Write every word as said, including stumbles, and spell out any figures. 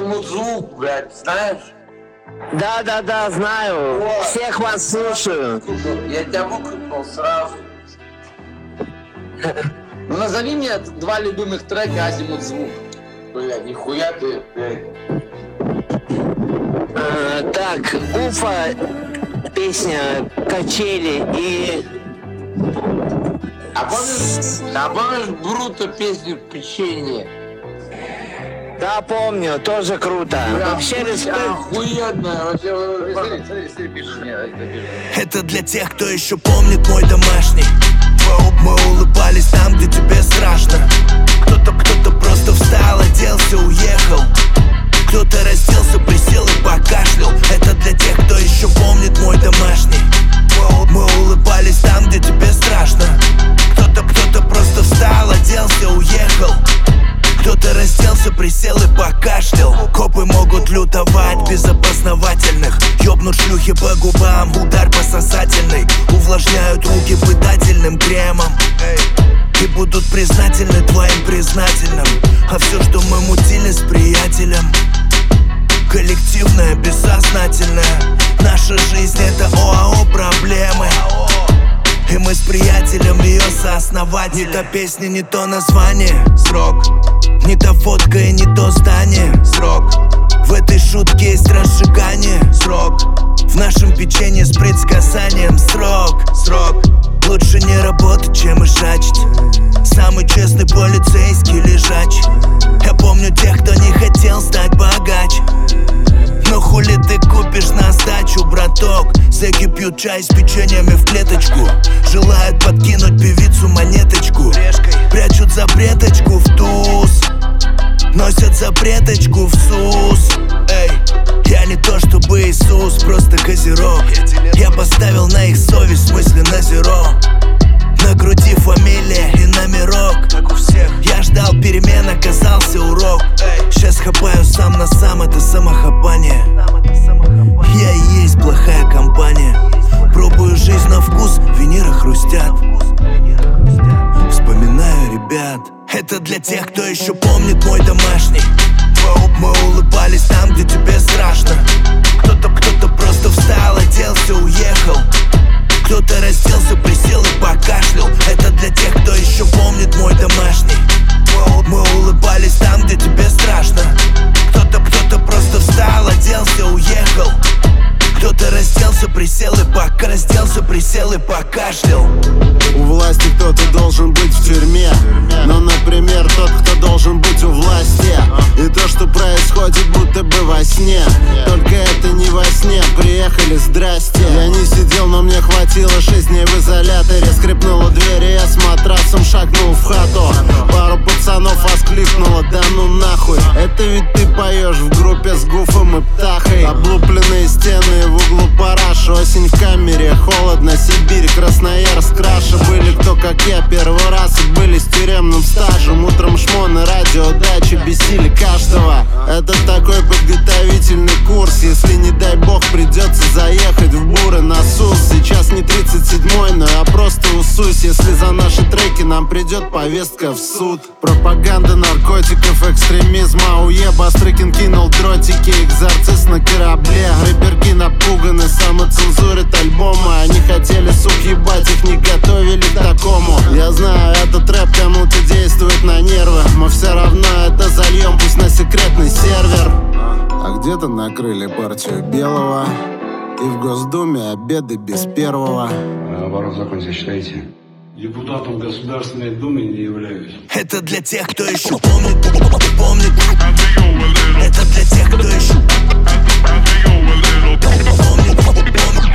Азимут звук, блядь, знаешь? Да-да-да, знаю. О, всех вас слушаю. Я тебя выкрутнул сразу. Ну назови мне два любимых трека Азимут звук. Бля, нихуя ты, блядь. А, так, Уфа, песня «Качели» и... А помнишь, а помнишь Бруто песню «Печенье»? Да, помню, тоже круто. Бля, вообще респект. Охуенно, вообще. Смотри, смотри, смотри, пишешь мне, это пишешь. Это для тех, кто еще помнит мой домашний. Мы улыбались там, где тебе страшно. Кто-то, кто-то просто встал, оделся, уехал. Кто-то разделся, присел и покашлял. Это для тех, кто еще помнит мой домашний. Мы улыбались там, где тебе страшно. Кто-то, кто-то просто встал, оделся, уехал. Кто-то разделся, присел и покашлял. Копы могут лютовать без обосновательных. Ёбнут шлюхи по губам, удар по сосательной. Увлажняют руки пытательным кремом и будут признательны твоим признательным. А все, что мы мутили с приятелем, коллективное, бессознательное. Наша жизнь это ОАО проблемы, и мы с приятелем ее сооснователь. Не та песня, не то название, срок. Не та фотка и не то здание, срок. В этой шутке есть разжигание, срок. В нашем печенье с предсказанием, срок, срок. Лучше не работать, чем ишачить. Самый честный полицейский лежач. Я помню тех, кто не хотел стать богач. Но хули ты купишь на сдачу, браток? Зэки пьют чай с печеньями в клеточку. Желают подкинуть певицу монеточку. Прячут запреточку в туз. Носят запреточку в сус. Эй, я не то чтобы Иисус, просто козерог. Я поставил на их совесть мысли на зеро. На груди фамилия и номерок, как у всех. Я ждал перемен, оказался урок. Сейчас хапаю сам на сам, это самохапание. Я и есть плохая компания. Пробую жизнь на вкус, виниры хрустят. Вспоминаю ребят. Это для тех, кто еще помнит мой домашний. Мы улыбались там, где тебе страшно. Кто-то, кто-то просто встал, оделся, уехал. Кто-то разделся, присел и покашлял. Это для тех, кто еще помнит мой домашний. Мы улыбались там, где тебе страшно. Кто-то, кто-то просто встал, оделся, уехал. Кто-то разделся, присел и пока разделся, присел и покашлял. У власти кто-то должен быть в тюрьме. Но, например, тот, кто должен быть у власти. И то, что происходит, будто бы во сне. Только это не во сне, приехали, здрасте. Я не сидел, но мне хватило шесть дней в изоляторе. Скрипнула дверь, и я с матрасом шагнул в хату. Пару пацанов воскликнуло, да ну нахуй. Это ведь ты поешь в группе с Гуфом и Птахой. Облупленные стены в углу параш. Осень в камере, холодно, Сибирь, Красноярск, Краша. Были кто как я первый раз и были с тюремным стажем. Утром шмоны, радио, дачи бесили каждого. Это такой подготовительный курс. Если не дай бог придется заехать в буры на СУС. Сейчас не тридцать седьмой, но я просто усусь. Если за наши треки нам придет повестка в суд. Пропаганда наркотиков, экстремизма, УЕ. Бастрыкин кинул дротики, экзорцист на корабле. Рэперки напуганы, самоцензурят альбомы. Они хотели сук ебать, их не готовили к такому. Я знаю, этот рэп кому-то действует на нервы. Мы все равно это зальем, пусть на секретный сервер. А где-то накрыли партию белого. И в Госдуме обеды без первого. Наоборот, закон здесь считаете? Депутатом Государственной Думы не являюсь. Это для тех, кто еще помнит, помнит. Это для тех, кто еще помнит, помнит.